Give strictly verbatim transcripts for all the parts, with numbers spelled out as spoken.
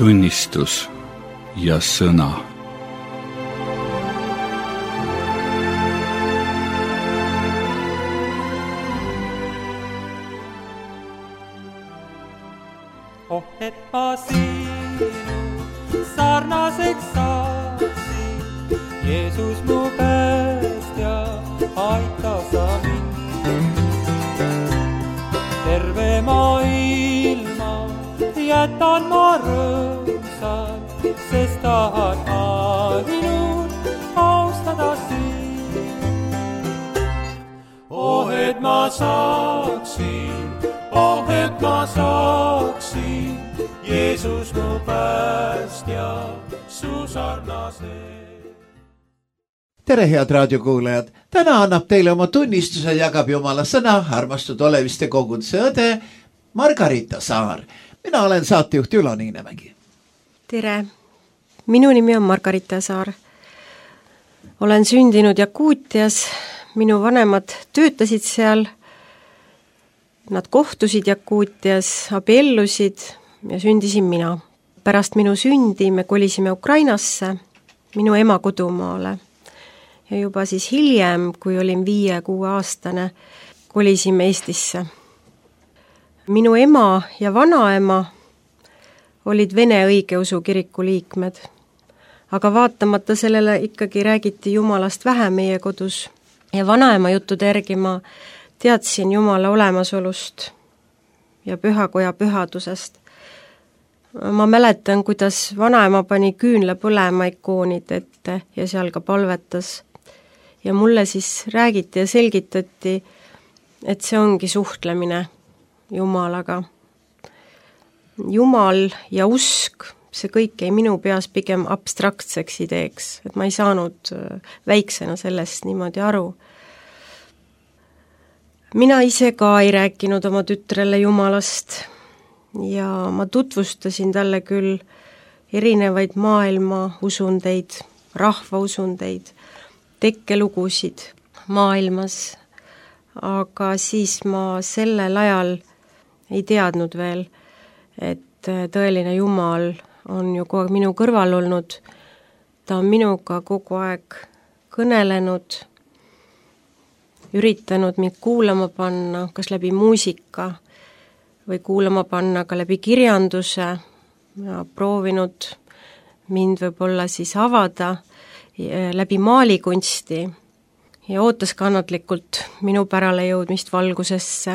tunnistus ja sõna. Oh, et ma sinu sarnaseks saaksin, Jeesus mu päästja, aita sa mind. Terve maailma jätan ma rõõmsalt, sest tahan ainult austada sind. Oh, et ma saaksin, oh, et ma saaksin, Jeesus mu päästja, su sarnase. Tere, head raadiokuulajad! Täna annab teile oma tunnistuse, jagab Jumala sõna armastud oleviste koguduse õde Margarita Saar. Mina olen saatejuht Ülo Niinemägi. Tere! Minu nimi on Margarita Saar. Olen sündinud Jakuutias. Minu vanemad töötasid seal. Nad kohtusid Jakuutias, abiellusid ja sündisin mina. Pärast minu sündi me kolisime Ukrainasse, minu ema kodumaale. Ja juba siis hiljem, kui olin viie-kuue aastane, kolisime Eestisse. Minu ema ja vanaema olid Vene õigeusu kiriku liikmed, aga vaatamata sellele ikkagi räägiti Jumalast vähe meie kodus ja vanaema juttude järgi ma teadsin Jumala olemasolust ja pühakoja pühadusest. Ma mäletan, kuidas vanaema pani küünle põlema ikoonid ette ja seal ka palvetas. Ja mulle siis räägiti ja selgitati, et see ongi suhtlemine Jumalaga. Jumal ja usk, see kõik jäi minu peas pigem abstraktseks ideeks, et ma ei saanud väiksena sellest niimoodi aru. Mina ise ka ei rääkinud oma tütrele Jumalast ja ma tutvustasin talle küll erinevaid maailma usundeid, rahva usundeid, tekkelugusid maailmas, aga siis ma sellel ajal ei teadnud veel, et tõeline Jumal on ju kogu aeg minu kõrval olnud, ta on minuga kogu aeg kõnelenud, üritanud mind kuulama panna, kas läbi muusika või kuulama panna ka läbi kirjanduse ja proovinud mind võib-olla siis avada läbi maalikunsti ja ootas kannatlikult minu pärale jõudmist valgusesse.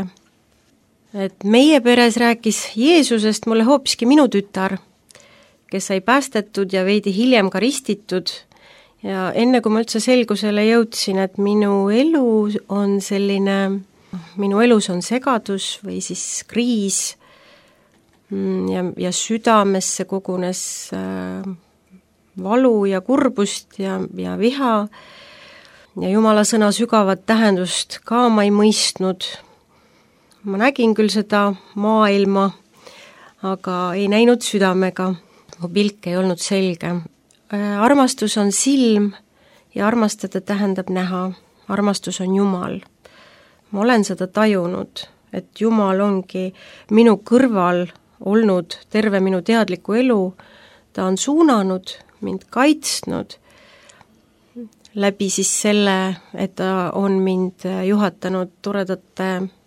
Et meie peres rääkis Jeesusest mulle hoopiski minu tütar, kes sai päästetud ja veidi hiljem ka ristitud ja enne kui ma üldse selgusele jõudsin, et minu elu on selline, minu elus on segadus või siis kriis ja, ja südamesse kogunes äh, valu ja kurbust ja, ja viha ja Jumala sõna sügavat tähendust ka ma ei mõistnud. Ma nägin küll seda maailma, aga ei näinud südamega. Mu pilk ei olnud selge. Armastus on silm ja armastada tähendab näha. Armastus on Jumal. Ma olen seda tajunud, et Jumal ongi minu kõrval olnud terve minu teadliku elu. Ta on suunanud mind kaitsnud läbi siis selle, et ta on mind juhatanud toredate,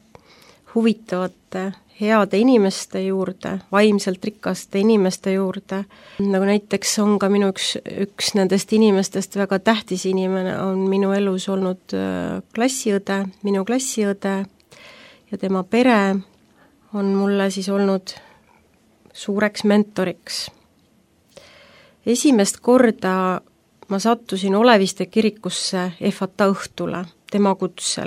huvitavate, heade inimeste juurde, vaimselt rikaste inimeste juurde. Nagu näiteks on ka minu üks, üks nendest inimestest väga tähtis inimene, on minu elus olnud klassiõde, minu klassiõde ja tema pere on mulle siis olnud suureks mentoriks. Esimest korda ma sattusin Oleviste kirikusse Efata õhtule, tema kutsel.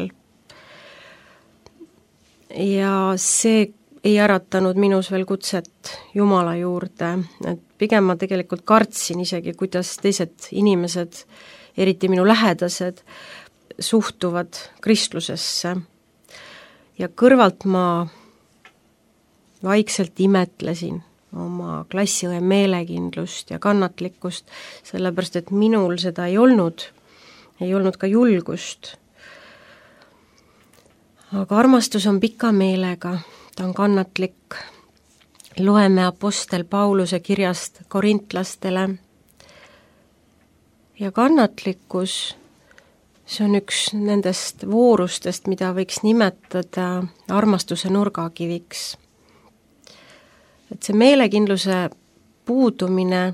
Ja see ei äratanud minus veel kutset Jumala juurde, et pigem ma tegelikult kartsin isegi, kuidas teised inimesed, eriti minu lähedased, suhtuvad kristlusesse. Ja kõrvalt ma vaikselt imetlesin oma klassiõe meelekindlust ja kannatlikkust, sellepärast et minul seda ei olnud, ei olnud ka julgust. Aga armastus on pika meelega, ta on kannatlik. loeme Apostel Pauluse kirjast korintlastele. Ja kannatlikkus, see on üks nendest voorustest, mida võiks nimetada armastuse nurgakiviks. Et see meelekindluse puudumine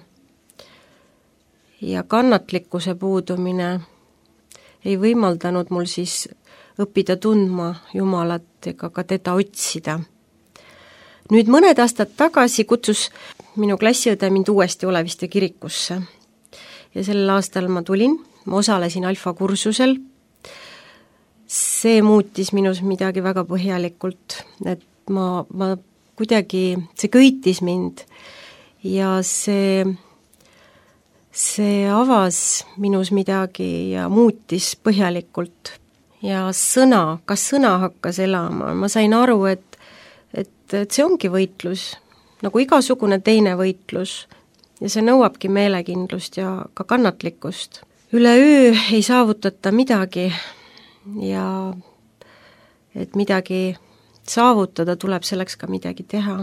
ja kannatlikkuse puudumine ei võimaldanud mul siis õppida tundma Jumalat ega ka teda otsida. Nüüd mõned aastad tagasi kutsus minu klassiõde mind uuesti Oleviste kirikusse. Ja sellel aastal ma tulin, ma osalesin alfa kursusel. See muutis minus midagi väga põhjalikult, et ma, ma kuidagi, see köitis mind ja see, see avas minus midagi ja muutis põhjalikult. Ja sõna, kas sõna hakkas elama, ma sain aru, et et, et see ongi võitlus, nagu igasugune teine võitlus ja see nõuabki meelekindlust ja ka kannatlikkust. Üle öö ei saavutata midagi ja et midagi saavutada, tuleb selleks ka midagi teha.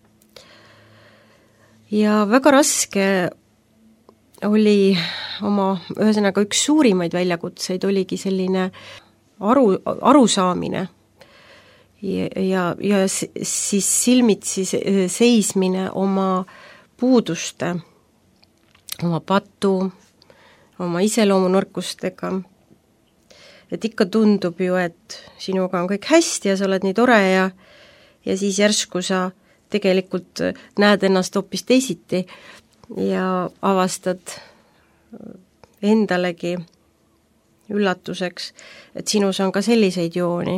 Ja väga raske oli oma, ühesõnaga üks suurimaid väljakutseid oligi selline aru, arusaamine ja, ja, ja siis silmitsi seismine oma puuduste, oma patu, oma iseloomunõrkustega. Et ikka tundub ju, et sinuga on kõik hästi ja sa oled nii tore ja, ja siis järsku sa tegelikult näed ennast hoopis teisiti ja avastad endalegi üllatuseks, et sinus on ka selliseid jooni.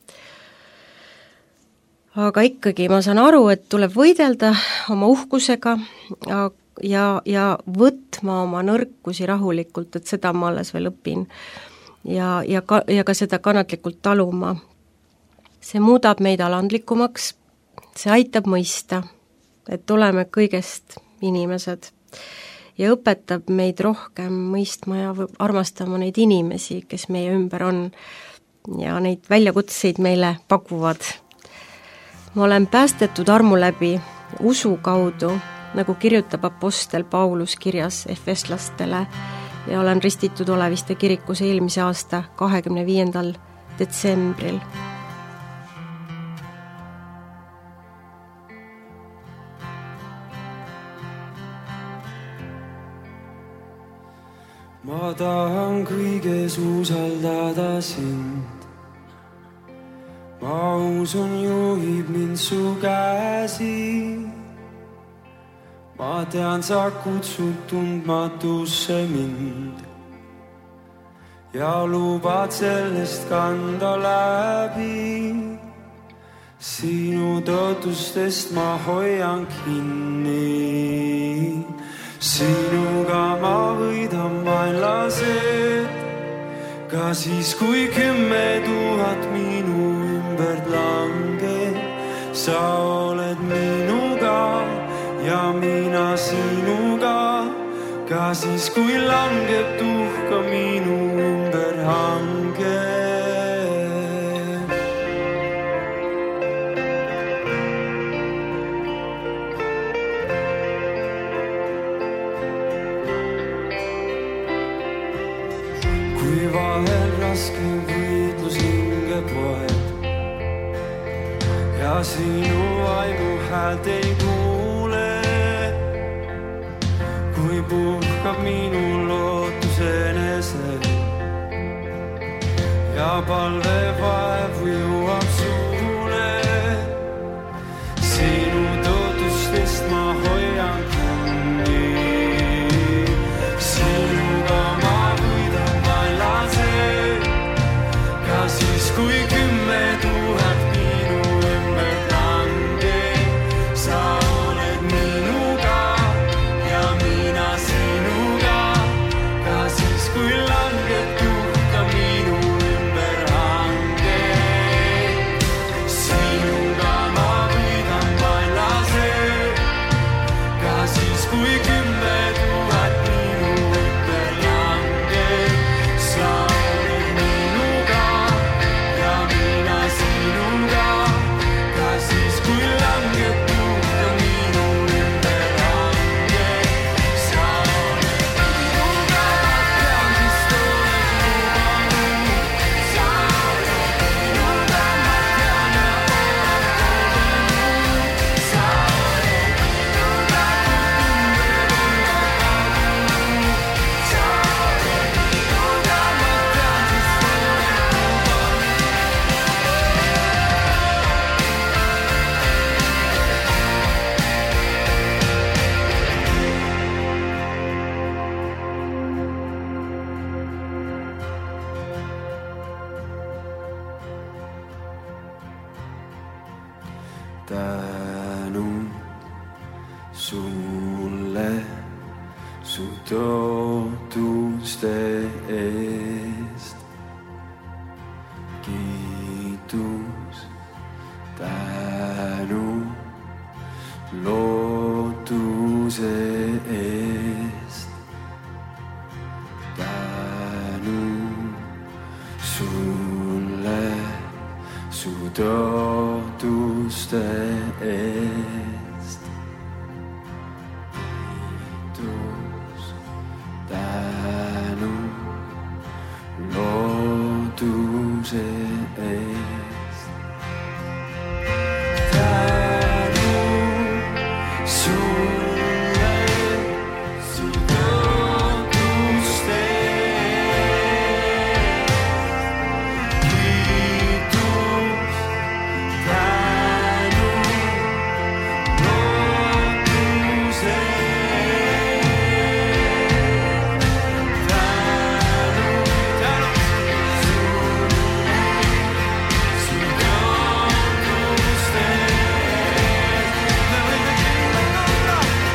Aga ikkagi ma saan aru, et tuleb võidelda oma uhkusega ja, ja, ja võtma oma nõrkusi rahulikult, et seda ma alles veel õpin ja, ja, ka, ja ka seda kannatlikult taluma. See muudab meid alandlikumaks, see aitab mõista, et oleme kõigest inimesed ja õpetab meid rohkem mõistma ja armastama neid inimesi, kes meie ümber on ja neid väljakutseid meile pakuvad. Ma olen päästetud armu läbi usu kaudu, nagu kirjutab Apostel Paulus kirjas efeslastele ja olen ristitud Oleviste kirikus eelmise aasta kahekümne viiendal detsembril. Ma tahan kõiges usaldada sind. Ma usun juhib mind su käsi. Ma tean, sa kutsud tundmatusse mind ja lubad sellest kanda läbi. Sinu tõotustest ma hoian kinni. Sinuga ma võidan vaenlased, ka siis kui kümme tuhat minu ümbert langeb. Sa oled minuga ja mina sinuga, ka siis kui langeb tuhka minu ümber hangeb. Kui vahel raske võitlus hinge poed ja sinu vaimu häält ei kuule, kui puhkab minu lootus enese ja palve vaev jõuab suule, sinu tõotustest ma hoian kinni. Sinuga ma võidan vaenlased, ka siis kui kümme tuhat minu ümbert langeb. Sa oled minuga ja mina sinuga, ka siis kui langeb tuhka minu ümber hangeb. tänu sulle su tootuste eest. Kiitus, tänu lootuse eest. Tänu sulle su tootuste eest. Kiitus, tänu lootuse eest. Tänu sulle su tootuste eest. Kiitus, tänu lootuse eest. Tänu, tänu su tootuste eest. Me võime kindlad olla.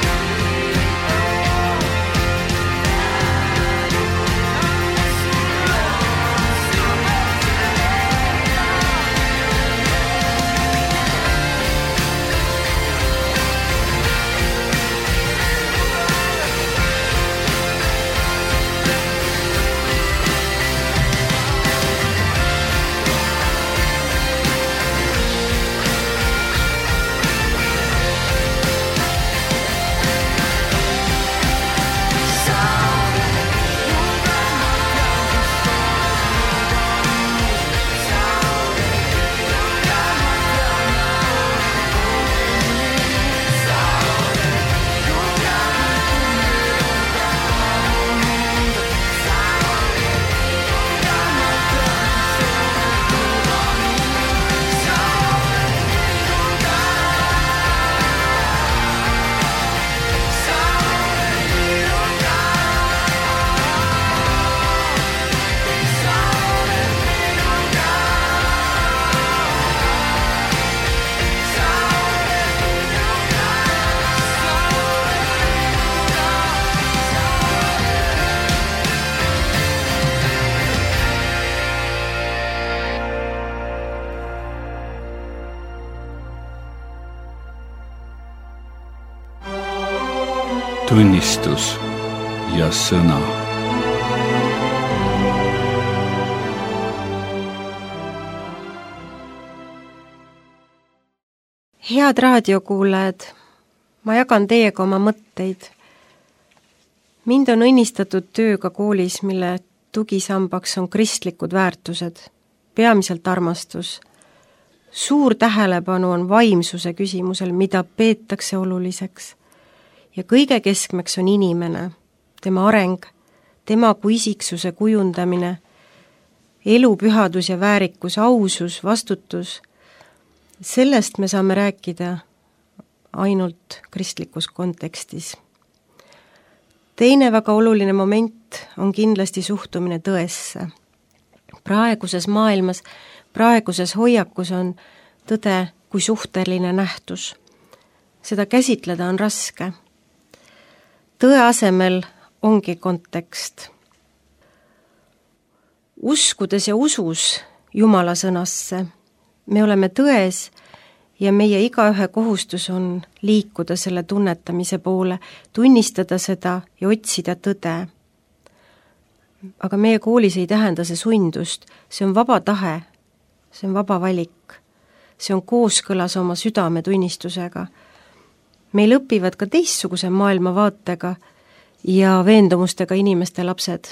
tunnistus ja sõna. Head raadiokuulajad, ma jagan teiega oma mõtteid. Mind on õnnistatud tööga koolis, mille tugisambaks on kristlikud väärtused, peamiselt armastus. Suur tähelepanu on vaimsuse küsimusel, mida peetakse oluliseks. Ja kõige keskmeks on inimene, tema areng, tema kui isiksuse kujundamine, elu pühadus ja väärikus, ausus, vastutus. Sellest me saame rääkida ainult kristlikus kontekstis. Teine väga oluline moment on kindlasti suhtumine tõesse. Praeguses maailmas, praeguses hoiakus on tõde kui suhteline nähtus. Seda käsitleda on raske. Tõe asemel ongi kontekst. Uskudes ja usus Jumala sõnasse, me oleme tões ja meie igaühe kohustus on liikuda selle tunnetamise poole, tunnistada seda ja otsida tõde. Aga meie koolis ei tähenda see sundust, see on vaba tahe, see on vaba valik, see on kooskõlas oma südametunnistusega. Meil õpivad ka teistsuguse maailmavaatega ja veendumustega inimeste lapsed.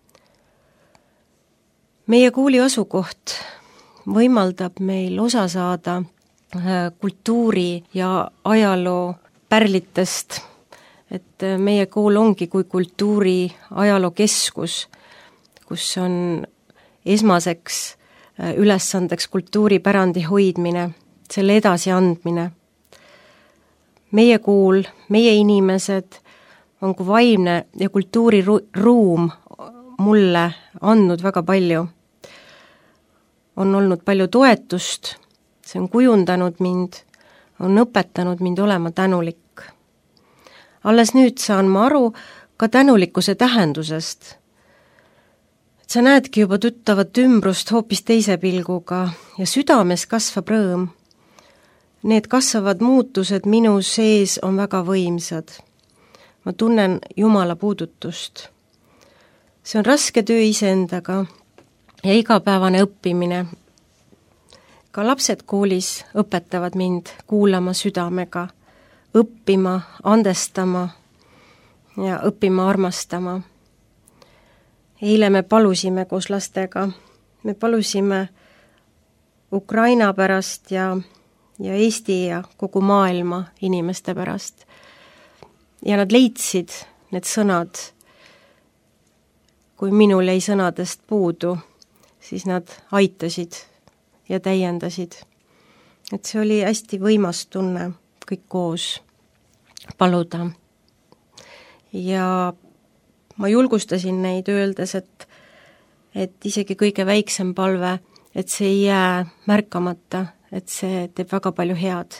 Meie kooli asukoht võimaldab meil osa saada kultuuri ja ajaloo pärlitest, et meie kool ongi kui kultuuri ajaloo keskus, kus on esmaseks ülesandeks kultuuripärandi hoidmine, selle edasiandmine. Meie kool, meie inimesed on kui vaimne ja kultuuriruum mulle andnud väga palju. On olnud palju toetust, see on kujundanud mind, on õpetanud mind olema tänulik. Alles nüüd saan ma aru ka tänulikkuse tähendusest. Sa näedki juba tuttavat ümbrust hoopis teise pilguga ja südames kasvab rõõm. Need kasvavad muutused minu sees on väga võimsad. Ma tunnen Jumala puudutust. See on raske töö iseendaga ja igapäevane õppimine. Ka lapsed koolis õpetavad mind kuulama südamega, õppima, andestama ja õppima armastama. Eile me palusime koos lastega, me palusime Ukraina pärast ja, ja Eesti ja kogu maailma inimeste pärast. Ja nad leidsid need sõnad, kui minul jäi sõnadest puudu, siis nad aitasid ja täiendasid. Et see oli hästi võimas tunne kõik koos paluda. Ja ma julgustasin neid öeldes, et, et isegi kõige väiksem palve, et see ei jää märkamata, et see teeb väga palju head.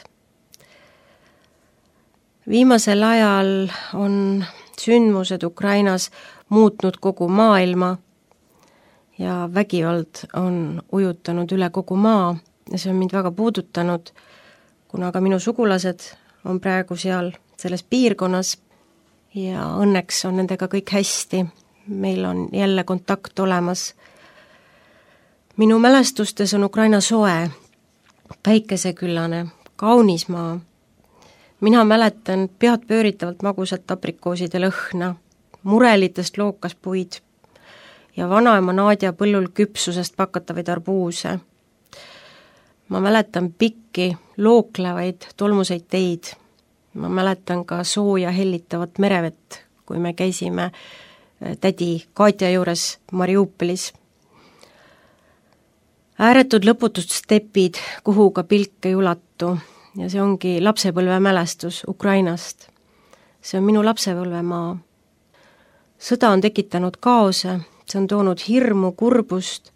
Viimasel ajal on sündmused Ukrainas muutnud kogu maailma ja vägivald on ujutanud üle kogu maa ja see on mind väga puudutanud, kuna ka minu sugulased on praegu seal selles piirkonnas ja õnneks on nendega kõik hästi. Meil on jälle kontakt olemas. Minu mälestustes on Ukraina soe, päikeseküllane, kaunis maa. Mina mäletan pead pööritavalt magusat aprikooside lõhna, murelitest lookaspuid ja vanaema Naadja põllul küpsusest pakatavaid arbuuse. Ma mäletan pikki, looklevaid, tolmuseid teid. Ma mäletan ka sooja hellitavat merevett, kui me käisime tädi Katja juures Mariupolis. Ääretud lõputud stepid, kuhu ka pilk ei ulatu. Ja see ongi lapsepõlve mälestus Ukrainast. See on minu lapsepõlvemaa. Sõda on tekitanud kaose, see on toonud hirmu, kurbust.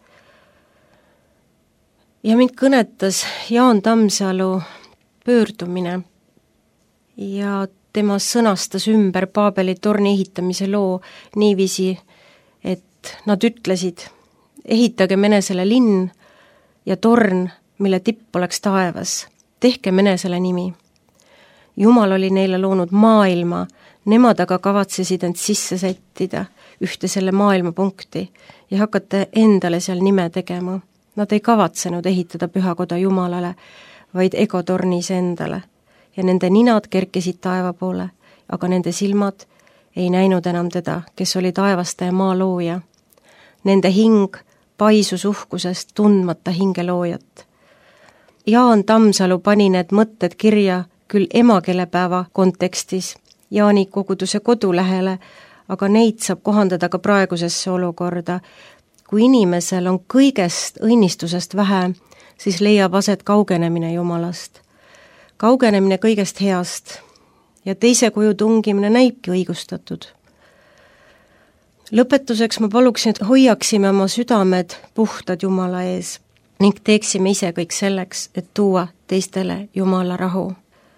Ja mind kõnetas Jaan Tammsalu pöördumine ja tema sõnastas ümber Paabeli torni ehitamise loo niiviisi, et nad ütlesid, ehitage Menesele linn ja torn, mille tipp oleks taevas. Tehke Menesele nimi. Jumal oli neile loonud maailma, nemad aga kavatsesid end sisse sättida ühte selle maailma punkti ja hakata endale seal nime tegema. Nad ei kavatsenud ehitada pühakoda Jumalale, vaid egotornis endale. Ja nende ninad kerkisid taeva poole, aga nende silmad ei näinud enam teda, kes oli taevaste ja maa looja. Nende hing paisus uhkusest tundmata hingeloojat. Jaan Tammsalu pani need mõtted kirja küll emakeelepäeva kontekstis Jaani koguduse kodulähele, aga neid saab kohandada ka praegusesse olukorda. Kui inimesel on kõigest õnnistusest vähe, siis leiab aset kaugenemine Jumalast. Kaugenemine kõigest heast ja teise kuju tungimine näibki õigustatud. Lõpetuseks ma paluksin, et hoiaksime oma südamed puhtad Jumala ees ning teeksime ise kõik selleks, et tuua teistele Jumala rahu.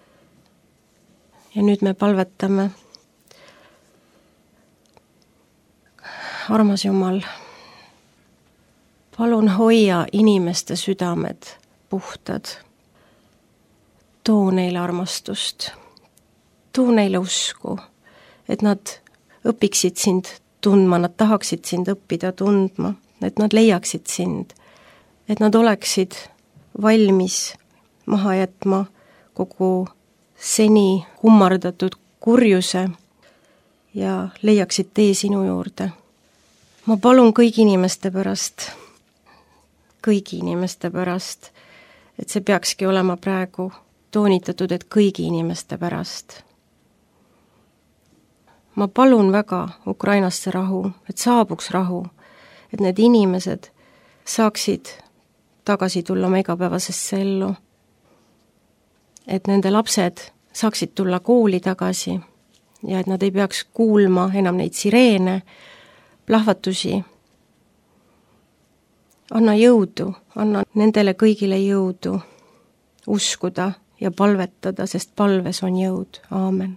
Ja nüüd me palvetame. Armas Jumal, palun hoia inimeste südamed puhtad. Too neile armastust, too neile usku, et nad õpiksid sind tundma, nad tahaksid sind õppida tundma, et nad leiaksid sind, et nad oleksid valmis maha jätma kogu seni kummardatud kurjuse ja leiaksid tee sinu juurde. Ma palun kõigi inimeste pärast, kõigi inimeste pärast, et see peakski olema praegu toonitatud, et kõigi inimeste pärast. Ma palun väga Ukrainasse rahu, et saabuks rahu, et need inimesed saaksid tagasi tulla oma igapäevasesse ellu, et nende lapsed saaksid tulla kooli tagasi ja et nad ei peaks kuulma enam neid sireene, plahvatusi. Anna jõudu, anna nendele kõigile jõudu uskuda ja palvetada, sest palves on jõud. Aamen.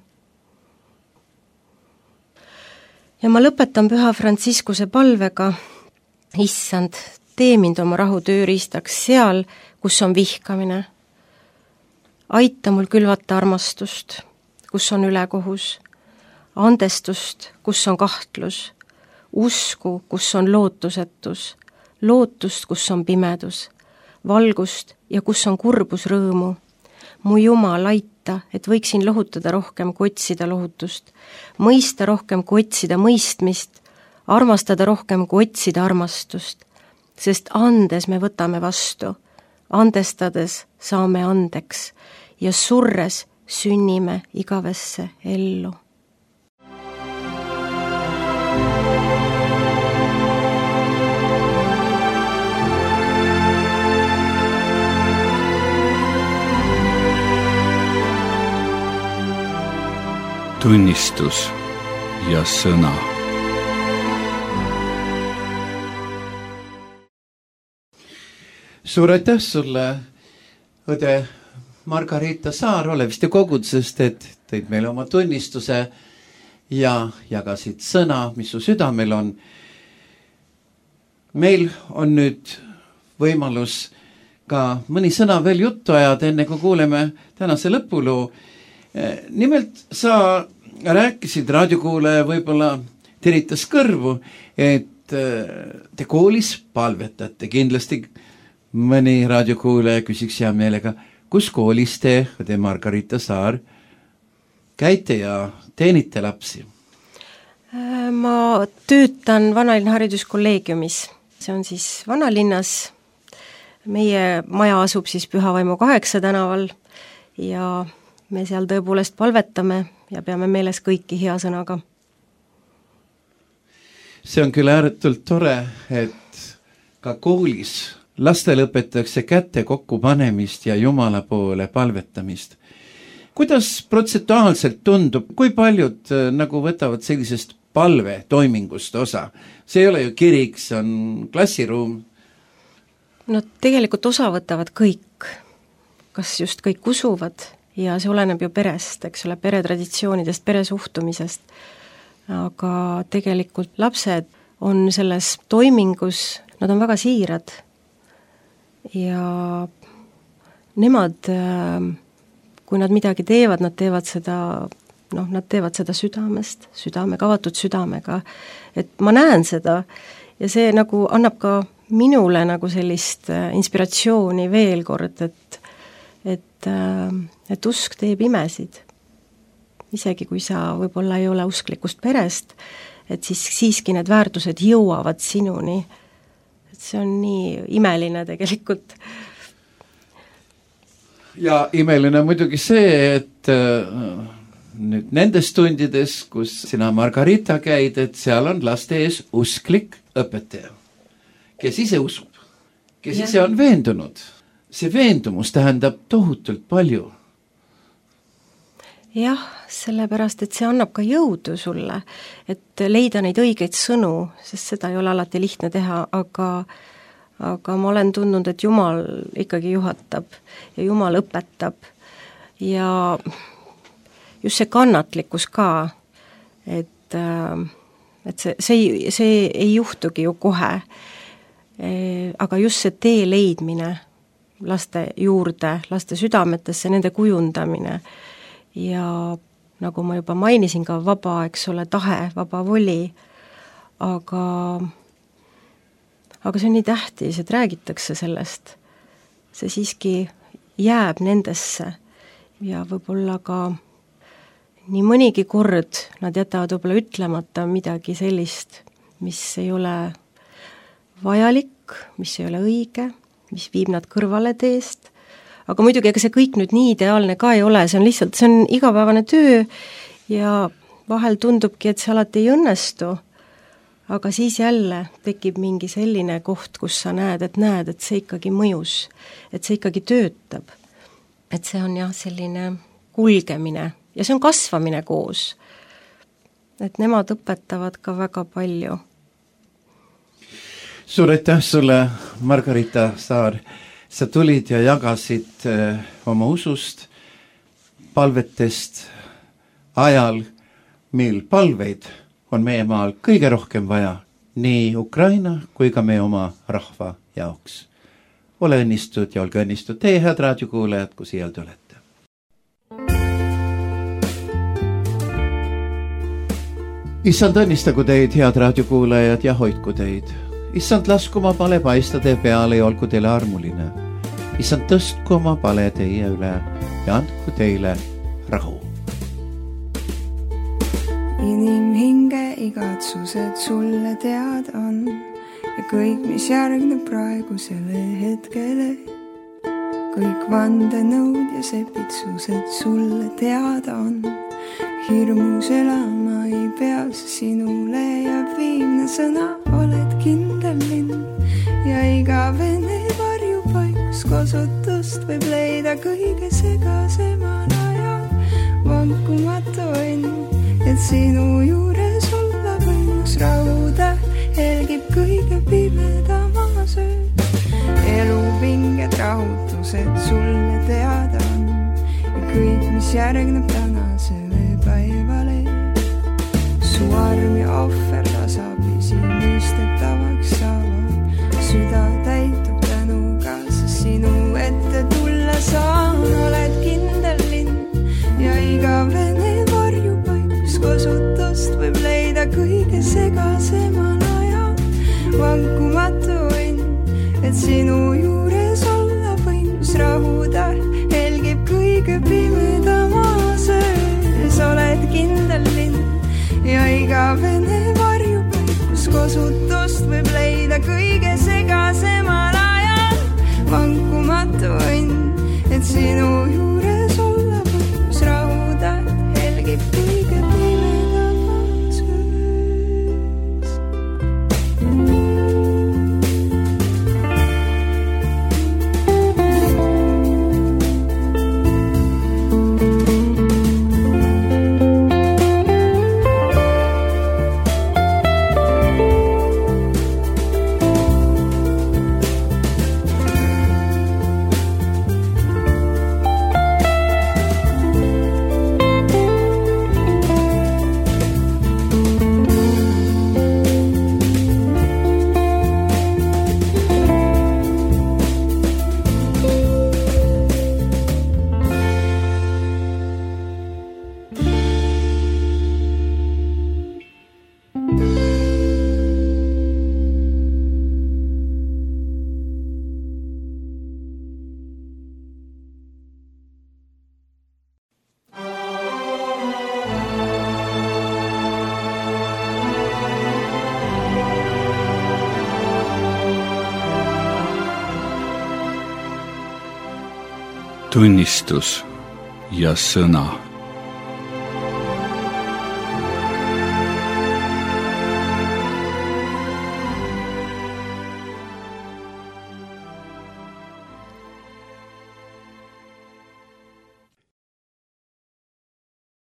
Ja ma lõpetan Püha Franciscuse palvega: Issand, tee mind oma rahu tööriistaks seal, kus on vihkamine. Aita mul külvata armastust, kus on ülekohus, andestust, kus on kahtlus, usku, kus on lootusetus, lootust, kus on pimedus, valgust ja kus on kurbus rõõmu. Mu Jumal, aita, et võiksin lohutada rohkem, kui otsida lohutust, mõista rohkem, kui otsida mõistmist, armastada rohkem, kui otsida armastust, sest andes me võtame vastu, andestades saame andeks ja surres sünnime igavesse ellu. Tunnistus ja sõna. Suur aitäh sulle, õde Margarita Saar, Oleviste kogudusest, et tõid meile oma tunnistuse ja jagasid sõna, mis su südamel on. Meil on nüüd võimalus ka mõni sõna veel juttu ajada, enne kui kuuleme tänase lõpuloo. Nimelt sa rääkisid raadiokuulaja, võib-olla teritas kõrvu, et te koolis palvetate. Kindlasti mõni raadiokuulaja küsiks hea meelega, kus koolis te, õde Margarita Saar, käite ja teenite lapsi? Ma töötan Vanalinna hariduskolleegiumis. See on siis Vanalinnas. Meie maja asub siis Pühavaimu kaheksa tänaval ja me seal tõepoolest palvetame ja peame meeles kõiki hea sõnaga. See on küll ääretult tore, et ka koolis lastele õpetatakse käte kokku panemist ja Jumala poole palvetamist. Kuidas protsentuaalselt tundub, kui paljud nagu võtavad sellisest palve toimingust osa? See ei ole ju kirik, see on klassiruum. No tegelikult osa võtavad kõik, kas just kõik usuvad ja see oleneb ju perest, eks ole, peretraditsioonidest, peresuhtumisest. Aga tegelikult lapsed on selles toimingus, nad on väga siirad ja nemad, kui nad midagi teevad, nad teevad seda, noh, nad teevad seda südamest, südamega, avatud südamega, et ma näen seda ja see nagu annab ka minule nagu sellist inspiratsiooni veel kord, et, et, et usk teeb imesid. Isegi kui sa võib-olla ei ole usklikust perest, et siis siiski need väärtused jõuavad sinuni. Et see on nii imeline tegelikult. Ja imeline muidugi see, et nüüd nendes tundides, kus sina Margarita käid, et seal on laste ees usklik õpetaja, kes ise usub, kes ja. ise on veendunud. See veendumus tähendab tohutult palju. Jah, sellepärast, et see annab ka jõudu sulle, et leida neid õigeid sõnu, sest seda ei ole alati lihtne teha, aga, aga ma olen tundnud, et Jumal ikkagi juhatab ja Jumal õpetab ja just see kannatlikkus ka, et, et see, see, see ei juhtugi ju kohe, aga just see tee leidmine laste juurde, laste südametesse, nende kujundamine ja nagu ma juba mainisin ka vaba, eks ole, tahe, vaba voli, aga, aga see on nii tähtis, et räägitakse sellest. See siiski jääb nendesse ja võib-olla ka nii mõnigi kord nad jätavad võib-olla ütlemata midagi sellist, mis ei ole vajalik, mis ei ole õige, mis viib nad kõrvale teest. Aga muidugi, ega see kõik nüüd nii ideaalne ka ei ole, see on lihtsalt, see on igapäevane töö ja vahel tundubki, et see alati ei õnnestu, aga siis jälle tekib mingi selline koht, kus sa näed, et näed, et see ikkagi mõjus, et see ikkagi töötab. Et see on jah selline kulgemine ja see on kasvamine koos. Et nemad õpetavad ka väga palju. Suur aitäh sulle, Margarita Saar. Sa tulid ja jagasid oma usust palvetest ajal, mil palveid on meie maal kõige rohkem vaja, nii Ukraina kui ka meie oma rahva jaoks. Ole õnnistud ja olge õnnistud teie head raadiokuulajad, kui siia te olete. Issand õnnistagu teid, head raadiokuulajad, ja hoidku teid. Issand lasku oma pale paista teie peale ja olgu teile armuline. Issand tõstku oma pale teie üle ja andku teile rahu. Inimhinge igatsused sulle tead on ja kõik, mis järgneb praegusele hetkele. Kõik vandenõud ja sepitsused sulle teada on. Hirmus elama ei pea, sinule jääb viimne sõna. Oled kindel lind ja igavene varjupaikus. Kosutust võib leida kõige segasemal ajal. Vankumatu õnn, et sinu juures olla võimus. Rahuda helgib kõige pimedama sööd. Elupinged, rahutused sulle teada on ja kõik, mis järgneb tänasele päevale. Su arm ja ohver tasapisi mõistetavaks saavad. Süda täitub tänuga, sest sinu ette tulla saan. Oled kindel lind ja igavene varjupaikus. Kosutust võib leida kõige segasemal ajal. Vankumatu õnn, et sinu juures olla võimus. Rahuda helgib kõige pimedama söös. Oled kindel lind ja igavene varjupaikus. Kosutust võib leida kõige segasemal ajal. Vankumatu õnn, et sinu juures olla võimus. Rahuda helgib kõige pimedama söös. Tunnistus ja sõna.